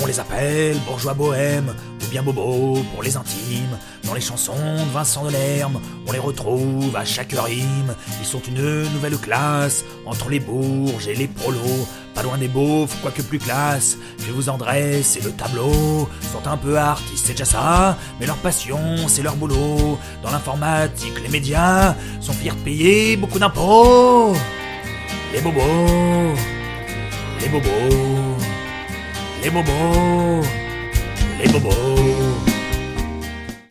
On les appelle bourgeois bohèmes, ou bien bobos pour les intimes. Dans les chansons de Vincent Delerme, on les retrouve à chaque rime. Ils sont une nouvelle classe, entre les bourges et les prolos. Pas loin des beaufs, quoique plus classe. Je vous en dresse et le tableau. Sont un peu artistes, c'est déjà ça, mais leur passion, c'est leur boulot. Dans l'informatique, les médias sont fiers de payer beaucoup d'impôts. Les bobos, les bobos, les bobos, les bobos.